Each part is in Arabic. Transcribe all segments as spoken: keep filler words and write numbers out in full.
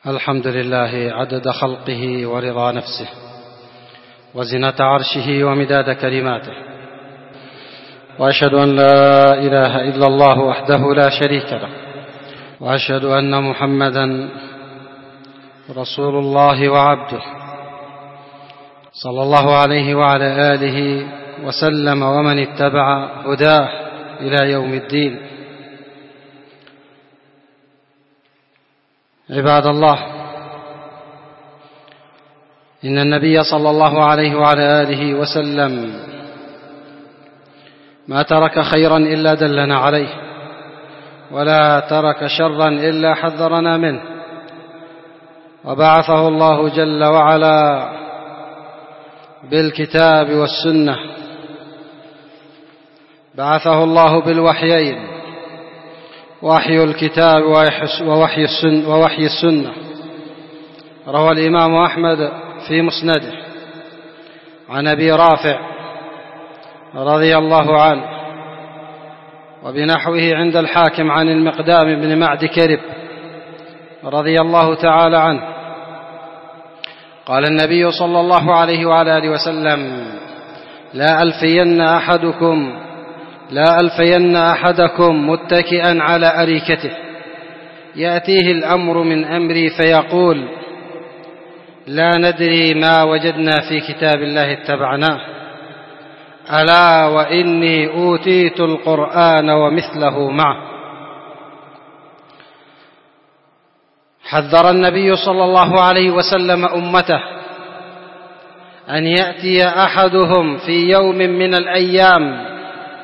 الحمد لله عدد خلقه ورضا نفسه وزنة عرشه ومداد كلماته، وأشهد أن لا إله إلا الله وحده لا شريك له، وأشهد أن محمدًا رسول الله وعبده صلى الله عليه وعلى آله وسلم ومن اتبع هداه إلى يوم الدين. عباد الله، إن النبي صلى الله عليه وعلى آله وسلم ما ترك خيرا إلا دلنا عليه، ولا ترك شرا إلا حذرنا منه، وبعثه الله جل وعلا بالكتاب والسنة، بعثه الله بالوحيين، وحي الكتاب ووحي السنة, ووحي السنة. روى الإمام أحمد في مسنده عن أبي رافع رضي الله عنه وبنحوه عند الحاكم عن المقدام بن معد كرب رضي الله تعالى عنه قال النبي صلى الله عليه وعلى آله وسلم: لا ألفين أحدكم لا ألفين أحدكم متكئا على أريكته يأتيه الأمر من أمري فيقول: لا ندري ما وجدنا في كتاب الله اتبعناه، ألا وإني أوتيت القرآن ومثله معه. حذر النبي صلى الله عليه وسلم أمته أن يأتي أحدهم في يوم من الأيام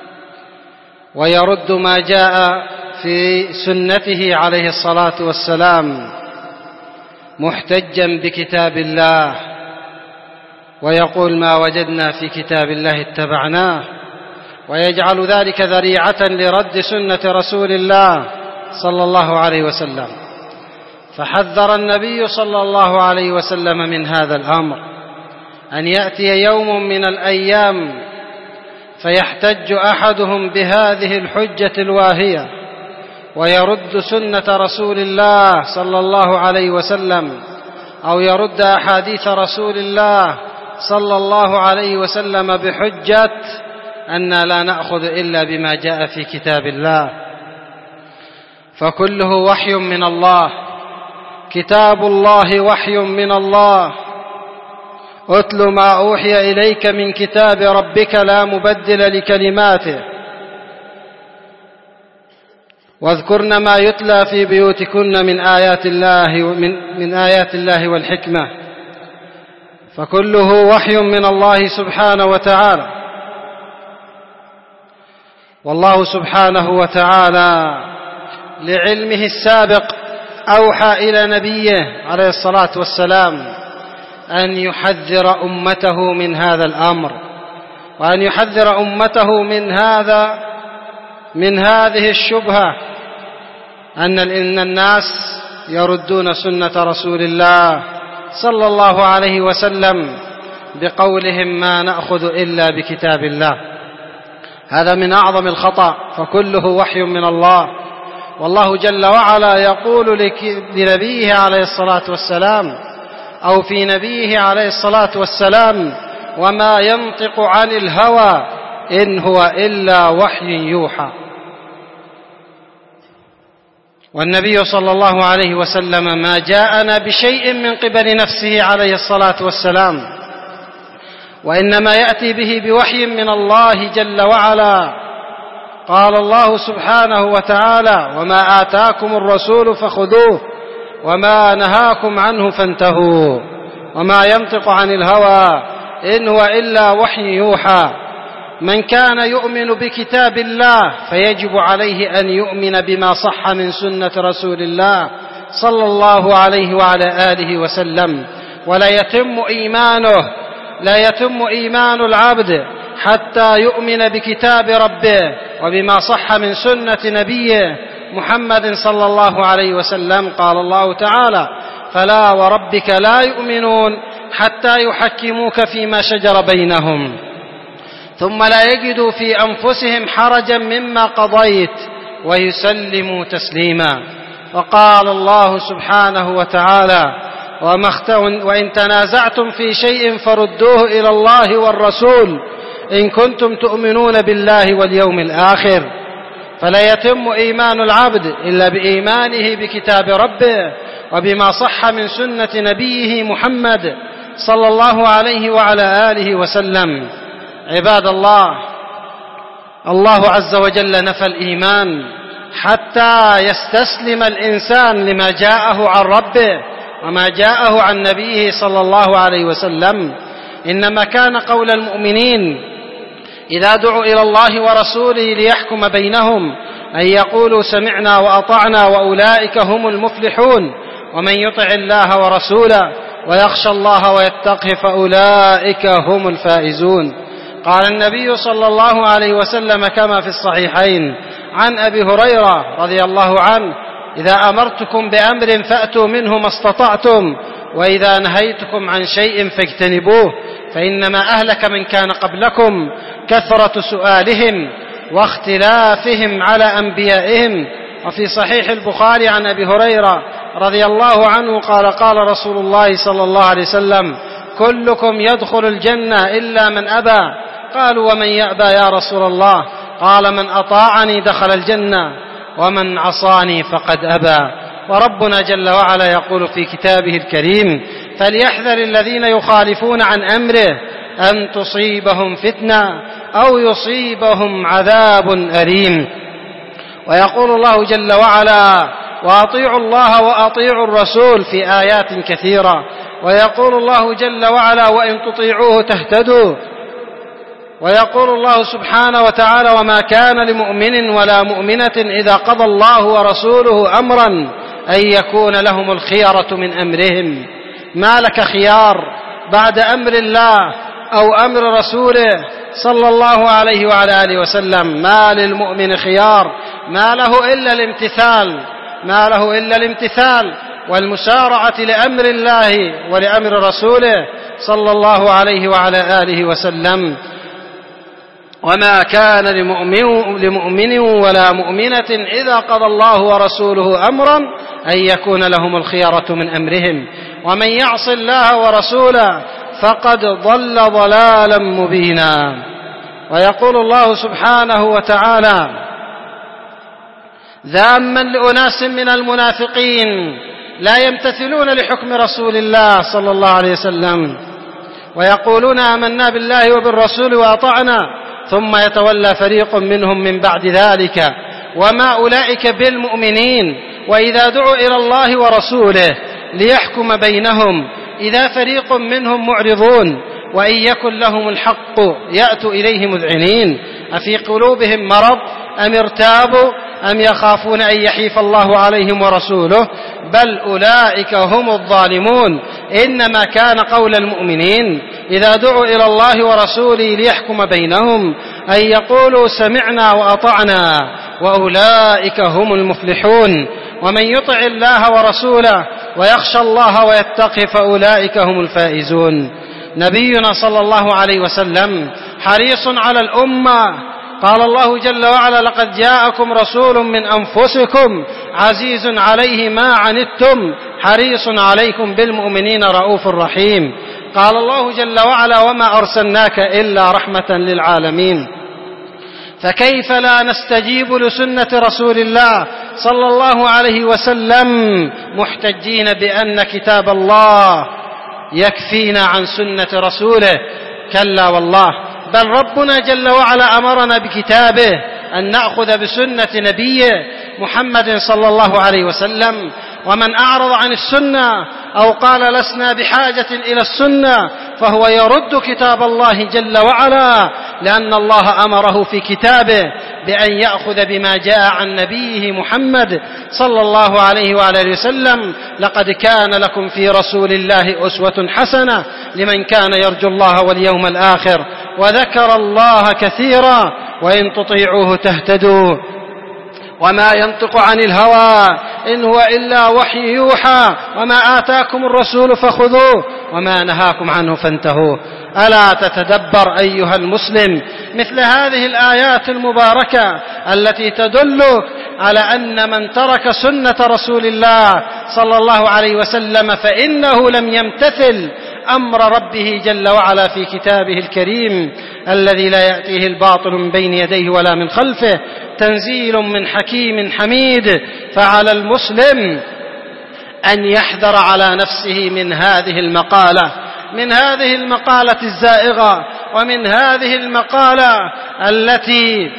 ويرد ما جاء في سنته عليه الصلاة والسلام محتجا بكتاب الله، ويقول: ما وجدنا في كتاب الله اتبعناه، ويجعل ذلك ذريعة لرد سنة رسول الله صلى الله عليه وسلم. فحذر النبي صلى الله عليه وسلم من هذا الأمر، أن يأتي يوم من الأيام فيحتج أحدهم بهذه الحجة الواهية ويرد سنة رسول الله صلى الله عليه وسلم، أو يرد أحاديث رسول الله صلى الله عليه وسلم بحجة أن لا نأخذ إلا بما جاء في كتاب الله، فكله وحي من الله. كتاب الله وحي من الله. أتل ما أوحي إليك من كتاب ربك لا مبدل لكلماته، واذكرن ما يتلى في بيوتكن من آيات الله من, من آيات الله والحكمة، فكله وحي من الله سبحانه وتعالى. والله سبحانه وتعالى لعلمه السابق أوحى إلى نبيه عليه الصلاة والسلام أن يحذر أمته من هذا الأمر، وأن يحذر أمته من هذا من هذه الشبهة، أن إن الناس يردون سنة رسول الله صلى الله عليه وسلم بقولهم: ما نأخذ إلا بكتاب الله. هذا من أعظم الخطأ، فكله وحي من الله. والله جل وعلا يقول لنبيه عليه الصلاة والسلام، أو في نبيه عليه الصلاة والسلام: وما ينطق عن الهوى إن هو إلا وحي يوحى. والنبي صلى الله عليه وسلم ما جاءنا بشيء من قبل نفسه عليه الصلاة والسلام، وإنما يأتي به بوحي من الله جل وعلا. قال الله سبحانه وتعالى: وما آتاكم الرسول فخذوه وما نهاكم عنه فانتهوا، وما ينطق عن الهوى إن هو إلا وحي يوحى. من كان يؤمن بكتاب الله فيجب عليه أن يؤمن بما صح من سنة رسول الله صلى الله عليه وعلى آله وسلم. ولا يتم إيمانه لا يتم إيمان العبد حتى يؤمن بكتاب ربه وبما صح من سنة نبيه محمد صلى الله عليه وسلم. قال الله تعالى: فلا وربك لا يؤمنون حتى يحكموك فيما شجر بينهم ثم لا يجدوا في أنفسهم حرجا مما قضيت ويسلموا تسليما. وقال الله سبحانه وتعالى: وإن تنازعتم في شيء فردوه إلى الله والرسول إن كنتم تؤمنون بالله واليوم الآخر. فلا يتم إيمان العبد إلا بإيمانه بكتاب ربه وبما صح من سنة نبيه محمد صلى الله عليه وعلى آله وسلم. عباد الله، الله عز وجل نفى الإيمان حتى يستسلم الإنسان لما جاءه عن ربه وما جاءه عن نبيه صلى الله عليه وسلم. إنما كان قول المؤمنين إذا دعوا إلى الله ورسوله ليحكم بينهم أن يقولوا سمعنا وأطعنا وأولئك هم المفلحون، ومن يطع الله ورسوله ويخشى الله ويتقه فأولئك هم الفائزون. قال النبي صلى الله عليه وسلم كما في الصحيحين عن أبي هريرة رضي الله عنه: إذا أمرتكم بأمر فأتوا منه ما استطعتم، وإذا نهيتكم عن شيء فاجتنبوه، فإنما أهلك من كان قبلكم كثرة سؤالهم واختلافهم على أنبيائهم. وفي صحيح البخاري عن أبي هريرة رضي الله عنه قال: قال رسول الله صلى الله عليه وسلم: كلكم يدخل الجنة إلا من أبى. قالوا: ومن يأبى يا رسول الله؟ قال: من أطاعني دخل الجنة ومن عصاني فقد أبى. وربنا جل وعلا يقول في كتابه الكريم: فليحذر الذين يخالفون عن أمره أن تصيبهم فتنة أو يصيبهم عذاب أليم. ويقول الله جل وعلا: وأطيعوا الله وأطيعوا الرسول في آيات كثيرة. ويقول الله جل وعلا: وإن تطيعوه تهتدوا. ويقول الله سبحانه وتعالى: وما كان لمؤمن ولا مؤمنة إذا قضى الله ورسوله أمرا أن يكون لهم الخيرة من أمرهم. ما لك خيار بعد أمر الله أو أمر رسوله صلى الله عليه وعلى آله وسلم. ما للمؤمن خيار، ما له إلا الامتثال، ما له إلا الامتثال والمسارعة لأمر الله ولأمر رسوله صلى الله عليه وعلى آله وسلم. وما كان لمؤمن ولا مؤمنة إذا قضى الله ورسوله أمرا أن يكون لهم الخيرة من أمرهم، ومن يعص الله ورسوله فقد ضل ضلالا مبينا. ويقول الله سبحانه وتعالى ذاما لأناس من المنافقين لا يمتثلون لحكم رسول الله صلى الله عليه وسلم ويقولون آمنا بالله وبالرسول وأطعنا، ثم يتولى فريق منهم من بعد ذلك وما أولئك بالمؤمنين، وإذا دعوا إلى الله ورسوله ليحكم بينهم إذا فريق منهم معرضون، وإن يكن لهم الحق يأتوا إليه مذعنين، أفي قلوبهم مرض أم ارتابوا أم يخافون أن يحيف الله عليهم ورسوله، بل أولئك هم الظالمون. إنما كان قول المؤمنين إذا دعوا إلى الله ورسوله ليحكم بينهم أن يقولوا سمعنا وأطعنا وأولئك هم المفلحون، ومن يطع الله ورسوله ويخشى الله ويتقي فأولئك هم الفائزون. نبينا صلى الله عليه وسلم حريص على الأمة. قال الله جل وعلا: لقد جاءكم رسول من أنفسكم عزيز عليه ما عنتم حريص عليكم بالمؤمنين رؤوف رحيم. قال الله جل وعلا: وما أرسلناك إلا رحمة للعالمين. فكيف لا نستجيب لسنة رسول الله صلى الله عليه وسلم محتجين بأن كتاب الله يكفينا عن سنة رسوله؟ كلا والله، بل ربنا جل وعلا أمرنا بكتابه أن نأخذ بسنة نبيه محمد صلى الله عليه وسلم. ومن أعرض عن السنة أو قال لسنا بحاجة إلى السنة فهو يرد كتاب الله جل وعلا، لأن الله أمره في كتابه بأن يأخذ بما جاء عن نبيه محمد صلى الله عليه وآله وسلم: لقد كان لكم في رسول الله أسوة حسنة لمن كان يرجو الله واليوم الآخر وذكر الله كثيرا وإن تطيعوه تهتدوا. وما ينطق عن الهوى إن هو إلا وحي يوحى، وما آتاكم الرسول فخذوه وما نهاكم عنه فانتهوا. ألا تتدبر أيها المسلم مثل هذه الآيات المباركة التي تدل على أن من ترك سنة رسول الله صلى الله عليه وسلم فإنه لم يمتثل أمر ربه جل وعلا في كتابه الكريم الذي لا يأتيه الباطل من بين يديه ولا من خلفه، تنزيل من حكيم حميد. فعلى المسلم أن يحذر على نفسه من هذه المقالة من هذه المقالة الزائغة، ومن هذه المقالة التي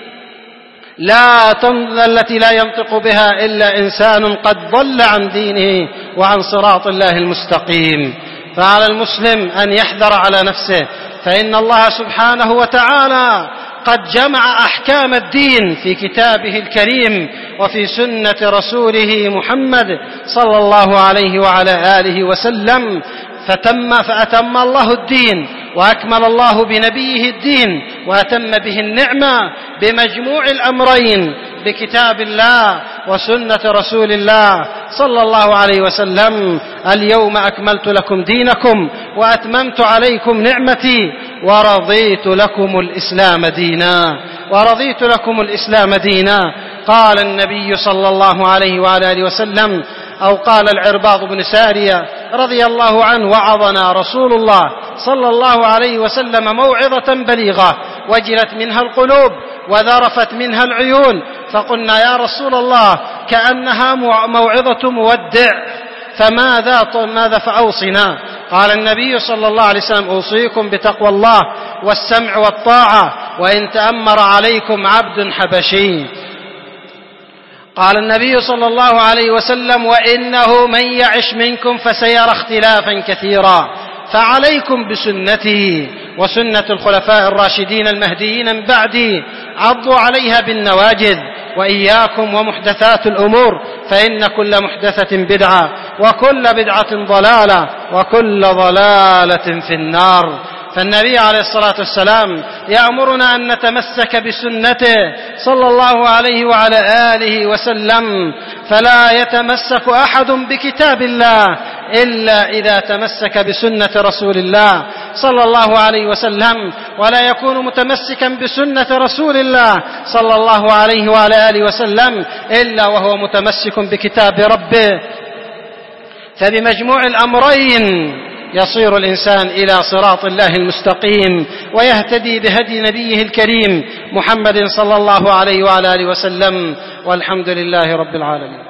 لا التي لا ينطق بها إلا إنسان قد ضل عن دينه وعن صراط الله المستقيم. فعلى المسلم أن يحذر على نفسه، فإن الله سبحانه وتعالى قد جمع أحكام الدين في كتابه الكريم وفي سنة رسوله محمد صلى الله عليه وعلى آله وسلم، فتم فأتم الله الدين وأكمل الله بنبيه الدين وأتم به النعمة بمجموع الأمرين، بكتاب الله وسنة رسول الله صلى الله عليه وسلم. اليوم أكملت لكم دينكم وأتممت عليكم نعمتي ورضيت لكم الإسلام دينا ورضيت لكم الإسلام دينا. قال النبي صلى الله عليه وعلى آله وسلم، أو قال العرباض بن سارية رضي الله عنه: وعظنا رسول الله صلى الله عليه وسلم موعظة بليغة وجلت منها القلوب وذرفت منها العيون، فقلنا يا رسول الله كأنها موعظة مودع، فماذا ماذا فأوصنا؟ قال النبي صلى الله عليه وسلم: أوصيكم بتقوى الله والسمع والطاعة وإن تأمر عليكم عبد حبشي. قال النبي صلى الله عليه وسلم: وإنه من يعش منكم فسيرى اختلافا كثيرا، فعليكم بسنتي وسنة الخلفاء الراشدين المهديين من بعدي، عضوا عليها بالنواجذ، وإياكم ومحدثات الأمور، فإن كل محدثة بدعة وكل بدعة ضلالة وكل ضلالة في النار. فالنبي عليه الصلاة والسلام يأمرنا أن نتمسك بسنته صلى الله عليه وعلى آله وسلم، فلا يتمسك أحد بكتاب الله إلا إذا تمسك بسنة رسول الله صلى الله عليه وسلم، ولا يكون متمسكا بسنة رسول الله صلى الله عليه وعلى آله وسلم إلا وهو متمسك بكتاب ربه. فبمجموع الأمرين يصير الإنسان إلى صراط الله المستقيم ويهتدي بهدي نبيه الكريم محمد صلى الله عليه وعلى آله وسلم. والحمد لله رب العالمين.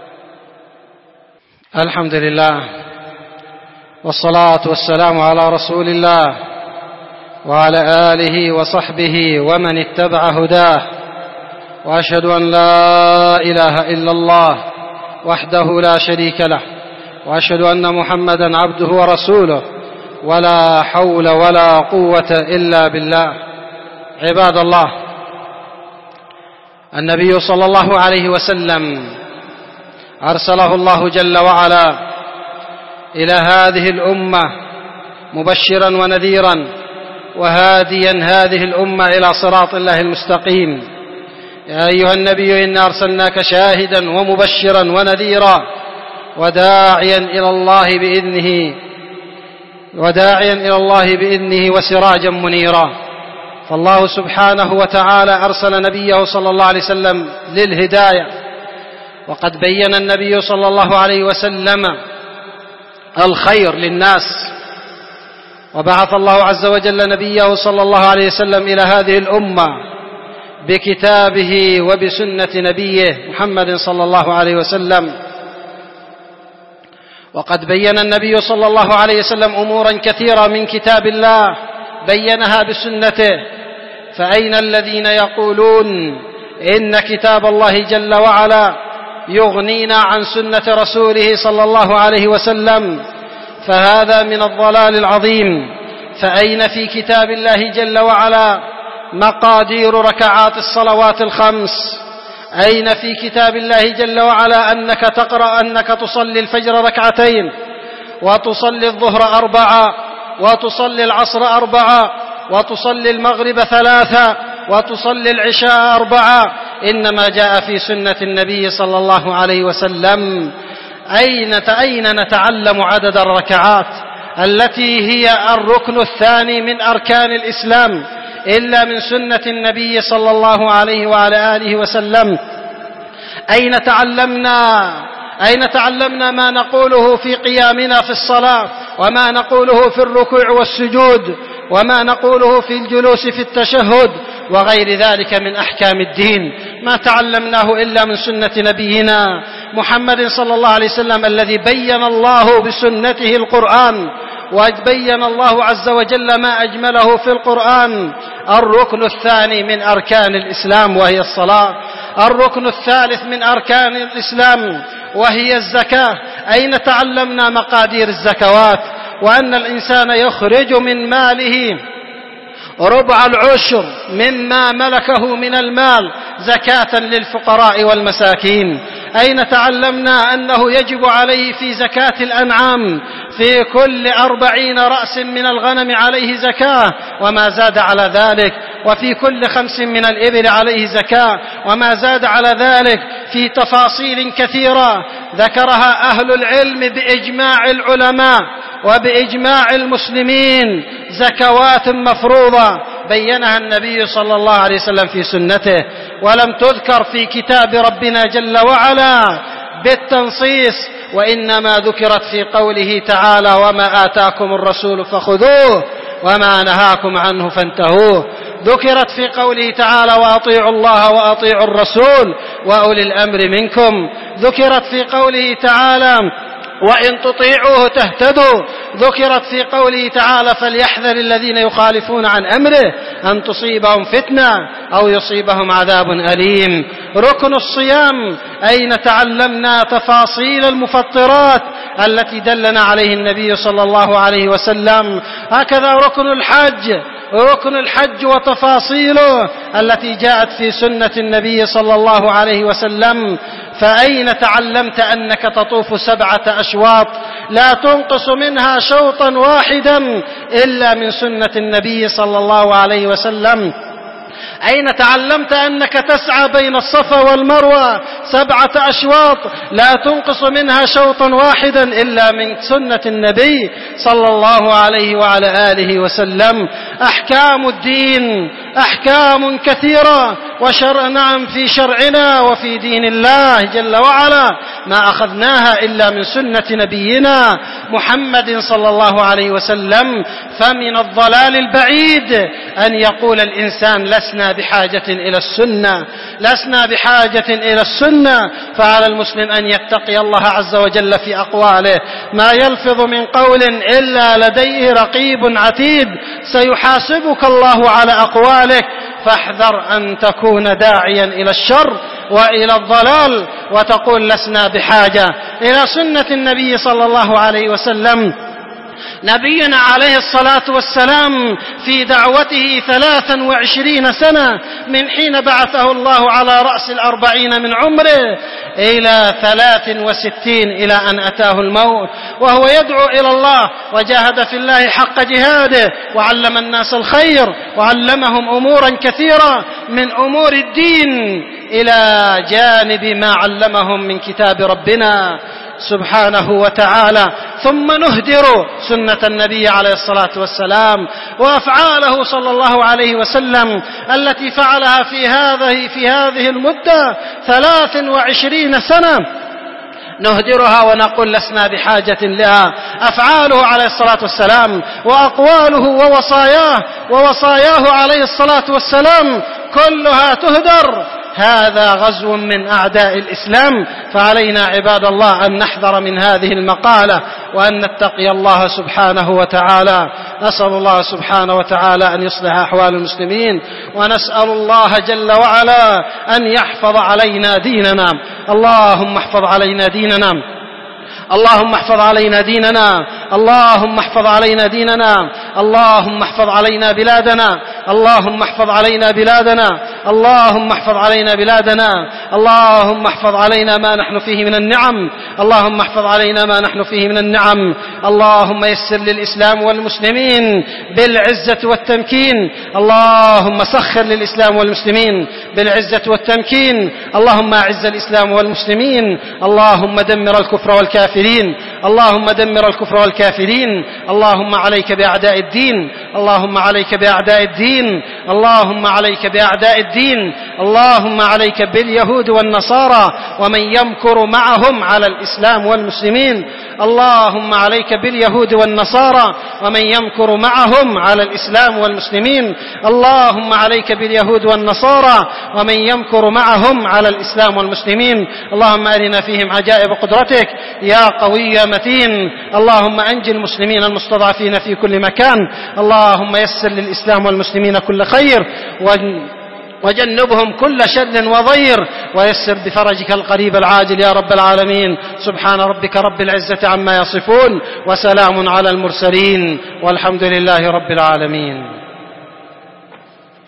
الحمد لله والصلاة والسلام على رسول الله وعلى آله وصحبه ومن اتبع هداه، وأشهد أن لا إله إلا الله وحده لا شريك له، وأشهد أن محمدا عبده ورسوله، ولا حول ولا قوة إلا بالله. عباد الله، النبي صلى الله عليه وسلم أرسله الله جل وعلا إلى هذه الأمة مبشرا ونذيرا وهاديا هذه الأمة إلى صراط الله المستقيم. يا أيها النبي إنا أرسلناك شاهدا ومبشرا ونذيرا وداعيا إلى الله بإذنه وداعيا إلى الله بإذنه وسراجا منيرا. فالله سبحانه وتعالى أرسل نبيه صلى الله عليه وسلم للهداية، وقد بين النبي صلى الله عليه وسلم الخير للناس، وبعث الله عز وجل نبيه صلى الله عليه وسلم إلى هذه الأمة بكتابه وبسنة نبيه محمد صلى الله عليه وسلم. وقد بين النبي صلى الله عليه وسلم أمورا كثيرة من كتاب الله بينها بسنته، فأين الذين يقولون إن كتاب الله جل وعلا يغنينا عن سنة رسوله صلى الله عليه وسلم؟ فهذا من الضلال العظيم. فأين في كتاب الله جل وعلا مقادير ركعات الصلوات الخمس؟ أين في كتاب الله جل وعلا أنك تقرأ أنك تصلي الفجر ركعتين وتصلي الظهر أربعة وتصلي العصر أربعة وتصلي المغرب ثلاثة وتصلي العشاء أربعة؟ إنما جاء في سنة النبي صلى الله عليه وسلم. أين أين نتعلم عدد الركعات التي هي الركن الثاني من أركان الإسلام إلا من سنة النبي صلى الله عليه وعلى آله وسلم؟ أين تعلمنا أين تعلمنا ما نقوله في قيامنا في الصلاة، وما نقوله في الركوع والسجود، وما نقوله في الجلوس في التشهد وغير ذلك من أحكام الدين؟ ما تعلمناه إلا من سنة نبينا محمد صلى الله عليه وسلم، الذي بين الله بسنته القرآن، وبين الله عز وجل ما أجمله في القرآن. الركن الثاني من أركان الإسلام وهي الصلاة. الركن الثالث من أركان الإسلام وهي الزكاة. أين تعلمنا مقادير الزكوات، وأن الإنسان يخرج من ماله ربع العشر مما ملكه من المال زكاة للفقراء والمساكين؟ أين تعلمنا أنه يجب عليه في زكاة الأنعام في كل أربعين رأس من الغنم عليه زكاة وما زاد على ذلك، وفي كل خمس من الإبل عليه زكاة وما زاد على ذلك، في تفاصيل كثيرة ذكرها أهل العلم بإجماع العلماء وبإجماع المسلمين، زكوات مفروضة بينها النبي صلى الله عليه وسلم في سنته، ولم تذكر في كتاب ربنا جل وعلا بالتنصيص، وإنما ذكرت في قوله تعالى: وما آتاكم الرسول فخذوه وما نهاكم عنه فانتهوه. ذكرت في قوله تعالى: وأطيعوا الله وأطيعوا الرسول وأولي الأمر منكم. ذكرت في قوله تعالى: وإن تطيعوه تهتدوا. ذكرت في قوله تعالى: فليحذر الذين يخالفون عن أمره أن تصيبهم فتنة أو يصيبهم عذاب أليم. ركن الصيام، أين تعلمنا تفاصيل المفطرات التي دلنا عليه النبي صلى الله عليه وسلم. هكذا ركن الحج، ركن الحج وتفاصيله التي جاءت في سنة النبي صلى الله عليه وسلم. فأين تعلمت أنك تطوف سبعة أشواط لا تنقص منها شوطا واحدا إلا من سنة النبي صلى الله عليه وسلم؟ أين تعلمت أنك تسعى بين الصفا والمروة سبعة أشواط لا تنقص منها شوطا واحدا إلا من سنة النبي صلى الله عليه وعلى آله وسلم؟ أحكام الدين أحكام كثيرة، وشرع نعم في شرعنا وفي دين الله جل وعلا ما أخذناها إلا من سنة نبينا محمد صلى الله عليه وسلم. فمن الضلال البعيد أن يقول الإنسان: لسنا بحاجة إلى السنة، لسنا بحاجة إلى السنة. فعلى المسلم أن يتقي الله عز وجل في أقواله، ما يلفظ من قول إلا لديه رقيب عتيد، سيحاسبك الله على أقوالك، فاحذر أن تكون داعيا إلى الشر وإلى الضلال وتقول لسنا بحاجة إلى سنة النبي صلى الله عليه وسلم. نبينا عليه الصلاة والسلام في دعوته ثلاثا وعشرين سنة من حين بعثه الله على رأس الأربعين من عمره إلى ثلاث وستين إلى أن أتاه الموت، وهو يدعو إلى الله وجاهد في الله حق جهاده، وعلم الناس الخير وعلمهم أمورا كثيرة من أمور الدين إلى جانب ما علمهم من كتاب ربنا سبحانه وتعالى. ثم نهدر سنة النبي عليه الصلاة والسلام وأفعاله صلى الله عليه وسلم التي فعلها في هذه في هذه المدة ثلاث وعشرين سنة، نهدرها ونقول لسنا بحاجة لها. أفعاله عليه الصلاة والسلام وأقواله ووصاياه ووصاياه عليه الصلاة والسلام كلها تهدر. هذا غزو من أعداء الإسلام، فعلينا عباد الله أن نحذر من هذه المقالة وأن نتقي الله سبحانه وتعالى. نسأل الله سبحانه وتعالى أن يصلح أحوال المسلمين، ونسأل الله جل وعلا أن يحفظ علينا ديننا. اللهم احفظ علينا ديننا، اللهم احفظ علينا ديننا، اللهم احفظ علينا ديننا، اللهم احفظ علينا بلادنا، اللهم احفظ علينا بلادنا، اللهم احفظ علينا بلادنا، اللهم احفظ علينا ما نحن فيه من النعم، اللهم احفظ علينا ما نحن فيه من النعم. اللهم يسر للإسلام والمسلمين بالعزة والتمكين، اللهم سخر للإسلام والمسلمين بالعزة والتمكين. اللهم أعز الإسلام والمسلمين، اللهم دمر الكفر والكافرين، اللهم دمر الكفر والكافرين. اللهم عليك بأعداء الدين، اللهم عليك بأعداء الدين، اللهم عليك بأعداء الدين، اللهم عليك باليهود والنصارى ومن يمكر معهم على الإسلام والمسلمين اللهم عليك باليهود والنصارى ومن يمكر معهم على الإسلام والمسلمين اللهم عليك باليهود والنصارى ومن يمكر معهم على الإسلام والمسلمين اللهم أرنا فيهم عجائب قدرتك يا قوي يا متين اللهم أنج المسلمين المستضعفين في كل مكان اللهم يسر للإسلام والمسلمين كل خير وجنبهم كل شر وضير ويسر بفرجك القريب العاجل يا رب العالمين سبحان ربك رب العزة عما يصفون وسلام على المرسلين والحمد لله رب العالمين.